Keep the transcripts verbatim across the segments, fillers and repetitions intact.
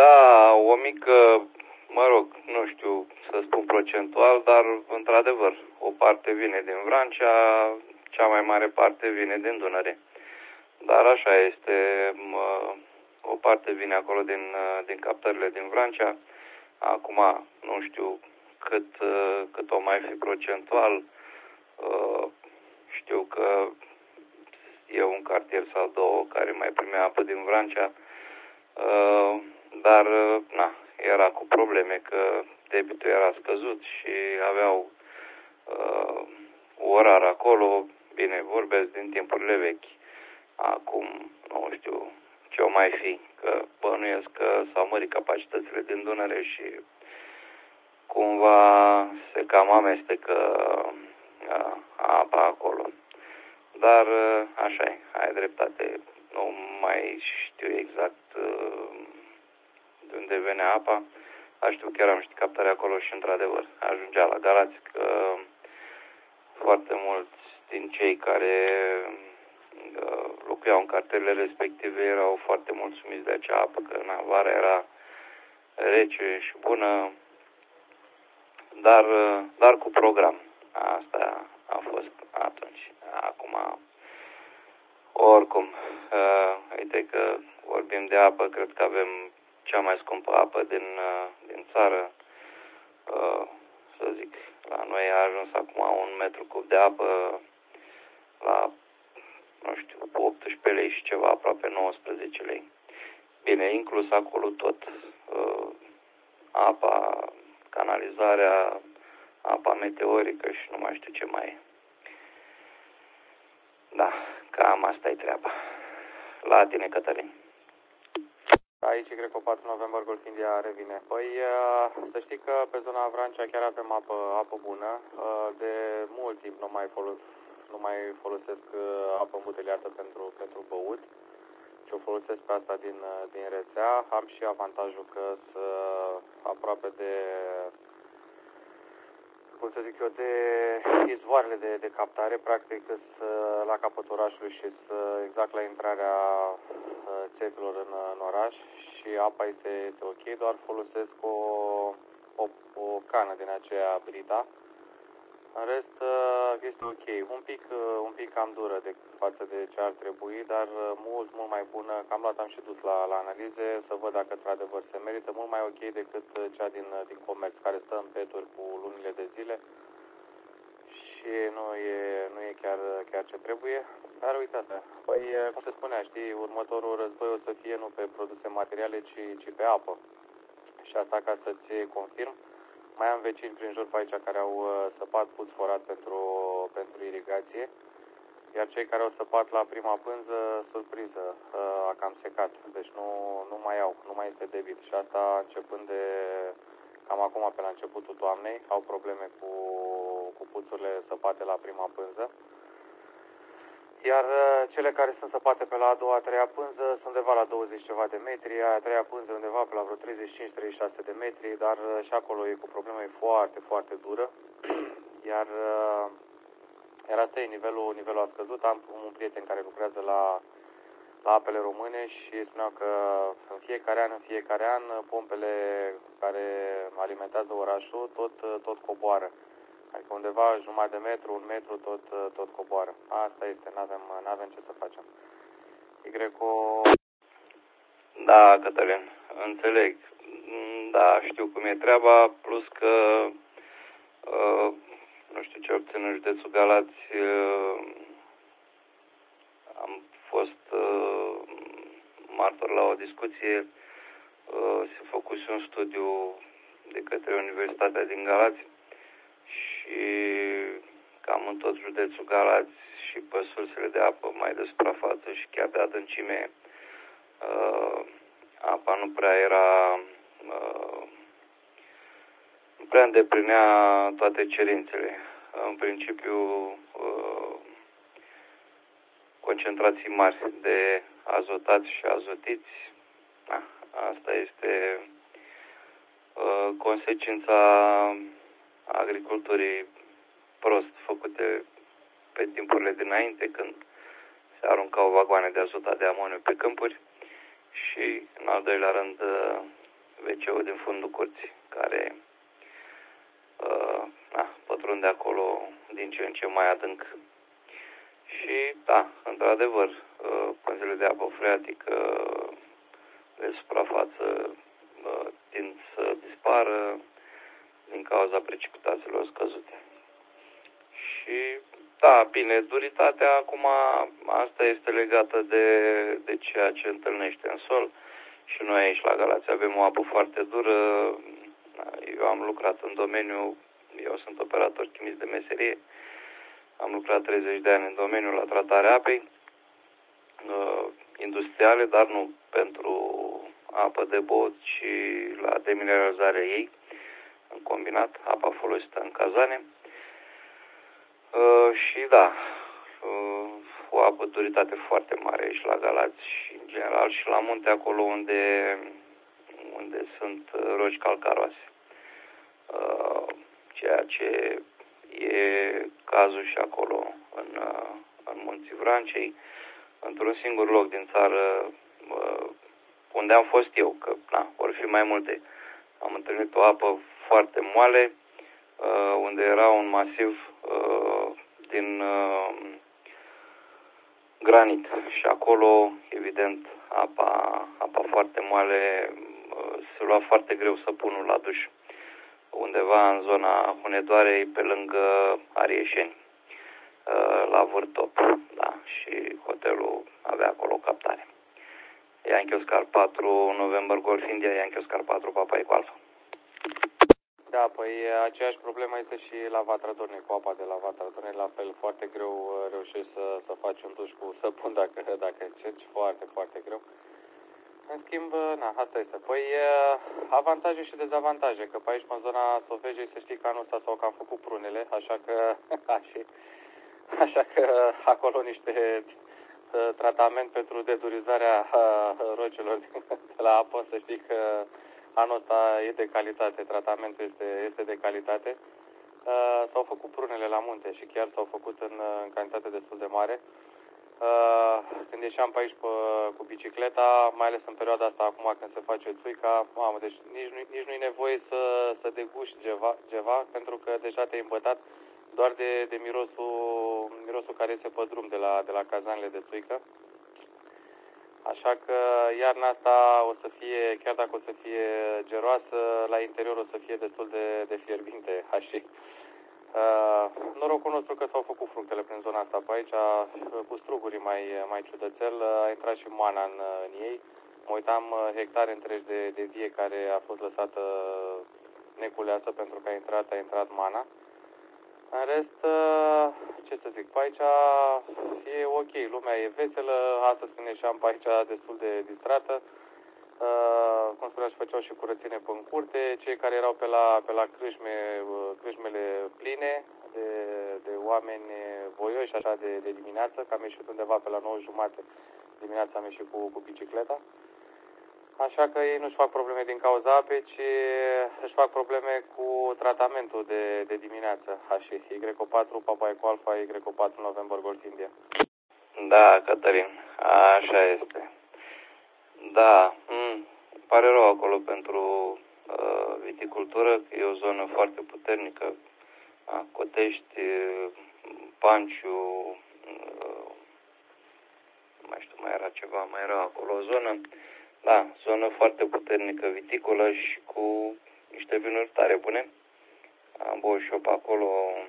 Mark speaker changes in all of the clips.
Speaker 1: Da, o mică, mă rog, nu știu să spun procentual, dar într-adevăr, o parte vine din Vrancea, cea mai mare parte vine din Dunăre. Dar așa este, mă, o parte vine acolo din, din captările din Vrancea. Acum nu știu cât, cât o mai fi procentual. Știu că e un cartier sau două care mai primea apă din Vrancea, dar na, era cu probleme că debitul era scăzut și aveau orar acolo. Bine, vorbesc din timpurile vechi. Acum nu știu ce o mai fi, că bănuiesc că s-au mărit capacitățile din Dunăre și cumva se cam amestecă apa acolo. Dar așa e, ai dreptate, nu mai știu exact de unde vine apa. Dar știu, chiar am știut captarea acolo și într-adevăr ajungea la Galați, că foarte mulți din cei care locuiau în cartierele respective erau foarte mulțumiți de acea apă, că na, vara era rece și bună, dar, dar cu program. Asta a fost atunci. Acum, oricum, uh, uite că vorbim de apă, cred că avem cea mai scumpă apă din, uh, din țară. Uh, să zic, la noi a ajuns acum un metru cub de apă la, nu știu, optsprezece lei și ceva, aproape nouăsprezece lei. Bine, inclus acolo tot. Uh, apa, canalizarea, apa meteorică și nu mai știu ce mai e. Da, cam asta e treaba. La tine, Cătălin.
Speaker 2: Aici Greco patru November Golf India revine. Păi să știi că pe zona Vrancea chiar avem apă, apă bună. De mult timp nu mai, folos, nu mai folosesc apă îmbuteliată pentru, pentru băut. Și o folosesc pe asta din, din rețea. Am și avantajul că sunt aproape de, cum să zic eu, de izvoarele de, de captare. Practic sunt la capătul orașului și sunt exact la intrarea țepilor în, în oraș și apa este, este ok, doar folosesc o, o, o cană din aceea Brita. În rest este ok, un pic, un pic cam dură de față de ce ar trebui, dar mult, mult mai bună. Cam luat am și dus la, la analize să văd dacă într-adevăr se merită, mult mai ok decât cea din, din comerț, care stă în peturi cu lunile de zile și nu e, nu e chiar, chiar ce trebuie. Dar uite asta, păi cum se spunea, știi, următorul război o să fie nu pe produse materiale, ci, ci pe apă. Și asta ca să-ți confirm. Mai am vecini prin jur pe aici care au săpat puț forat pentru, pentru irigație, iar cei care au săpat la prima pânză, surpriză, a cam secat, deci nu, nu mai au, nu mai este debit și asta începând de cam acum pe la începutul toamnei, au probleme cu, cu puțurile săpate la prima pânză. Iar cele care sunt săpate pe la a doua, a treia pânză sunt undeva la douăzeci ceva de metri, a treia pânză undeva pe la vreo treizeci și cinci treizeci și șase de metri, dar și acolo e cu probleme foarte, foarte dură. Iar, iar asta e nivelul, nivelul a scăzut. Am un prieten care lucrează la, la apele române și spunea că în fiecare an, în fiecare an, pompele care alimentează orașul tot, tot coboară. Adică undeva jumătate de metru, un metru, tot, tot coboară. Asta este, n-avem, n-avem ce să facem. Y Greco...
Speaker 1: Da, Cătălin, înțeleg. Da, știu cum e treaba, plus că, uh, nu știu ce obțin în județul Galați, uh, am fost uh, martor la o discuție, uh, se făcuse un studiu de către Universitatea din Galați, și cam în tot județul Galați și pe sursele de apă mai de suprafață și chiar de adâncime, uh, apa nu prea era, uh, nu prea îndeplinea toate cerințele. În principiu, uh, concentrații mari de azotați și azotiți, na, asta este uh, consecința agriculturii prost făcute pe timpurile dinainte, când se aruncau vagoane de azotat de amoniu pe câmpuri și, în al doilea rând, ve ce-ul din fundul curții, care uh, da, pătrunde acolo din ce în ce mai adânc. Și, da, într-adevăr, uh, pânzele de apă freatică de suprafață uh, tind să dispară din cauza precipitațiilor scăzute. Și, da, bine, duritatea acum, asta este legată de, de ceea ce întâlnește în sol. Și noi aici la Galați avem o apă foarte dură. Eu am lucrat în domeniu, eu sunt operator chimist de meserie, am lucrat treizeci de ani în domeniul la tratarea apei uh, industriale, dar nu pentru apă de băut, ci la demineralizarea ei, în combinat, apa folosită în cazane. Uh, și da, uh, o apă duritate foarte mare aici la Galați și în general și la munte acolo unde, unde sunt roci calcaroase. Uh, ceea ce e cazul și acolo în, uh, în Munții Vrancei, într-un singur loc din țară uh, unde am fost eu, că na, vor fi mai multe. Am întâlnit o apă foarte moale, uh, unde era un masiv uh, din uh, granit și acolo, evident, apa, apa foarte moale, uh, se lua foarte greu săpunul la duș, undeva în zona Hunedoarei, pe lângă Arieșeni, uh, la Vârtop, da, și hotelul avea acolo captare. Yankee Oscar patru, November Golf India, Yankee Oscar patru, Papa Eco Alpha.
Speaker 2: Da, păi aceeași problemă este și la Vatra Dornei, cu apa de la Vatra Dornei, la fel, foarte greu reușești să, să faci un duș cu săpun dacă, dacă încerci, foarte, foarte greu. În schimb, na, asta este. Păi avantaje și dezavantaje, că pe aici, în zona Sofegei, să știi că anul ăsta s-au cam făcut prunele, așa că, și, așa că acolo niște tratament pentru dedurizarea rocelor de la apă, să știi că anul ăsta e de calitate, tratamentul este, este de calitate. Uh, s-au făcut prunele la munte și chiar s-au făcut în, în cantitate destul de mare. Uh, când ieșeam pe aici pe, cu bicicleta, mai ales în perioada asta acum când se face țuica, mamă, deci nici, nu, nici nu e nevoie să, să deguști ceva, ceva, pentru că deja te-ai îmbătat doar de, de mirosul, mirosul care iese pe drum de la, de la cazanele de țuică. Așa că iarna asta o să fie, chiar dacă o să fie geroasă, la interior o să fie destul de, de fierbinte. Așa. Uh, norocul nostru că s-au făcut fructele prin zona asta pe aici, cu strugurii mai, mai ciudățel, a intrat și moana în, în ei. Mă uitam hectare întregi de, de vie care a fost lăsată neculeasă pentru că a intrat, a intrat mana. În rest, ce să zic, pe aici e ok, lumea e veselă, astăzi când ieșeam pe aici destul de distrată, uh, cum spunea, și făceau și curățenie pe în curte, cei care erau pe la, pe la crâșme, crâșmele pline de, de oameni voioși, așa de, de dimineață, că am ieșit undeva pe la nouă jumate dimineața, am ieșit cu, cu bicicleta. Așa că ei nu-și fac probleme din cauza apei, ci își fac probleme cu tratamentul de, de dimineață. Așa, Y patru, Papa Eco Alpha, Y patru, November Golf India.
Speaker 1: Da, Cătălin, așa este. Da, îmi pare rău acolo pentru uh, viticultură, că e o zonă foarte puternică. A, Cotești, Panciu, uh, nu mai știu, mai era ceva, mai era acolo o zonă. Da, zonă foarte puternică viticolă și cu niște vinuri tare bune. Am băut și eu pe acolo,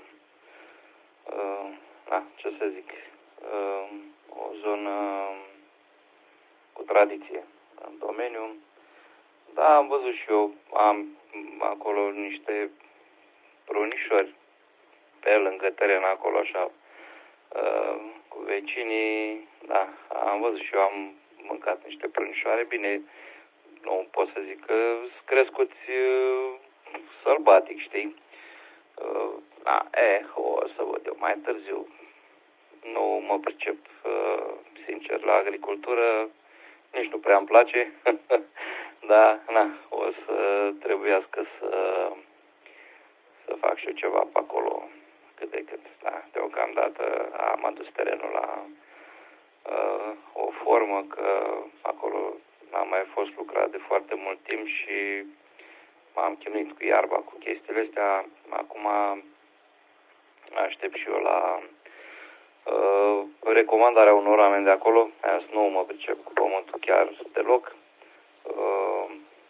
Speaker 1: uh, da, ce să zic, uh, o zonă cu tradiție în domeniu. Da, am văzut și eu, am acolo niște prunișori pe lângă teren acolo, așa, uh, cu vecinii. Da, am văzut și eu, am mâncat niște prunișoare, bine, nu pot să zic că sunt crescuți uh, sălbatic, știi? Uh, da, eh, o să văd eu mai târziu. Nu mă pricep, uh, sincer, la agricultură, nici nu prea îmi place, dar, na, o să trebuiască să, să fac și eu ceva pe acolo, cât de cât, da, deocamdată am adus terenul la uh, o formă, că acolo am mai fost lucrat de foarte mult timp și m-am chinuit cu iarba, cu chestiile astea. Acum aștept și eu la uh, recomandarea unor oameni de acolo. Azi nu mă pricep cu pământul chiar deloc. Uh,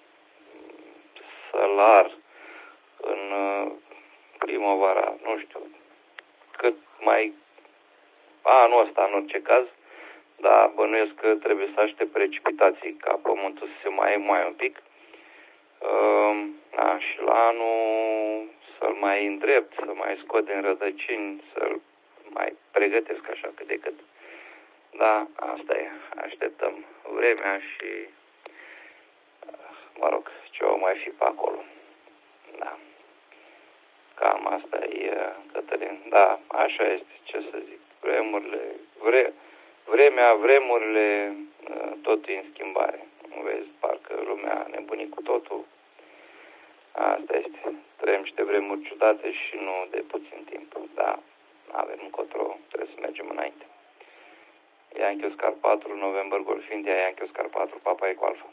Speaker 1: Sălar în uh, primăvara, nu știu, cât mai anul ăsta în orice caz, dar bănuiesc că trebuie să aștept precipitații ca pământul să se mai mai un pic. Uh, a, și la anul să-l mai îndrept, să mai scot din rădăcini, să-l mai pregătesc așa cât de cât. Da, asta e. Așteptăm vremea și, mă rog, ce o mai fi pe acolo. Da. Cam asta e, Cătălin. Da, așa este, ce să zic. Vremurile, vre, vremea, vremurile, tot e în schimbare. Vezi, parcă lumea a nebunit cu totul. Asta este. Trăim niște vremuri ciudate și nu de puțin timp. Da, avem încotro, trebuie să mergem înainte. Yankee Oscar patru, November Golf India, Yankee Oscar patru, Papa Eco Alpha.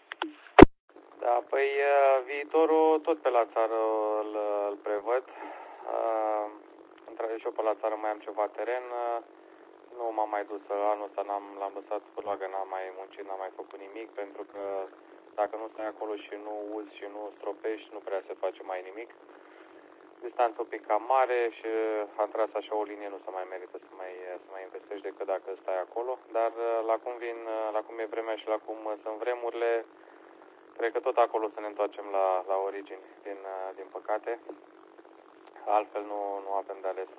Speaker 2: Da, păi viitorul tot pe la țară îl, îl prevăd. Într-adevăr și eu pe la țară mai am ceva teren. Nu m-am mai dus anul ăsta, n-am, l-am lăsat că n-am mai muncit, n-am mai făcut nimic, pentru că dacă nu stai acolo și nu uzi și nu stropești, nu prea se face mai nimic. Distanța un pic cam mare și am tras așa o linie, nu se mai merită să mai, să mai investești decât dacă stai acolo. Dar la cum vin, la cum e vremea și la cum sunt vremurile, cred că tot acolo să ne întoarcem la, la origini, din, din păcate. Altfel nu, nu avem de ales.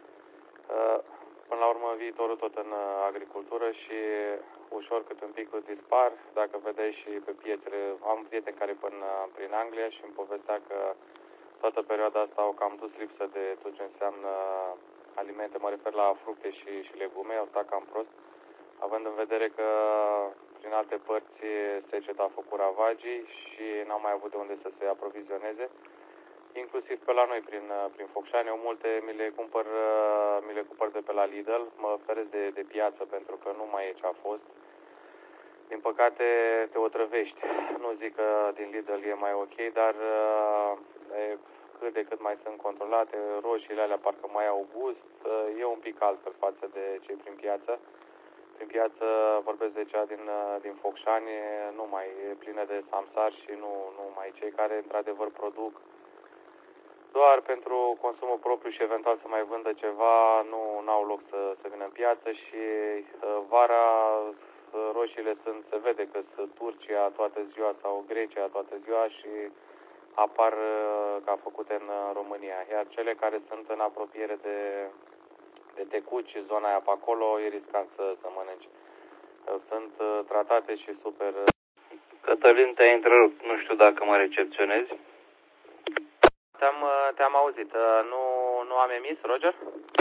Speaker 2: Până la urmă, viitorul tot în agricultură și ușor cât un pic dispar. Dacă vedeai și pe piețele, am prieteni care până prin Anglia și îmi povestea că toată perioada asta au cam dus lipsă de tot ce înseamnă alimente, mă refer la fructe și, și legume, au stat cam prost, având în vedere că prin alte părți seceta a făcut ravagii și n-au mai avut de unde să se aprovizioneze. Inclusiv pe la noi, prin, prin Focșani, eu multe mi le cumpăr, mi le cumpăr de pe la Lidl, mă feresc de, de piață pentru că nu mai e ce a fost. Din păcate te otrăvești. Nu zic că din Lidl e mai ok, dar e, cât de cât mai sunt controlate, roșiile alea parcă mai au gust, e un pic altfel față de cei prin piață. Prin piață vorbesc de cea din, din Focșani, nu mai e plină de samsar și nu, nu mai cei care într-adevăr produc doar pentru consumul propriu și eventual să mai vândă ceva, nu au loc să, să vină în piață și uh, vara uh, roșiile sunt, se vede că sunt Turcia toată ziua sau Grecia toată ziua și apar uh, ca făcute în uh, România. Iar cele care sunt în apropiere de, de Tecuci și zona aia pe acolo, e riscant să, să mănânci. Uh, sunt uh, tratate și super... Uh...
Speaker 1: Cătălin, te-ai întrerupt, nu știu dacă mă recepționezi.
Speaker 2: Te-am, te-am auzit. Nu, nu am emis, Roger?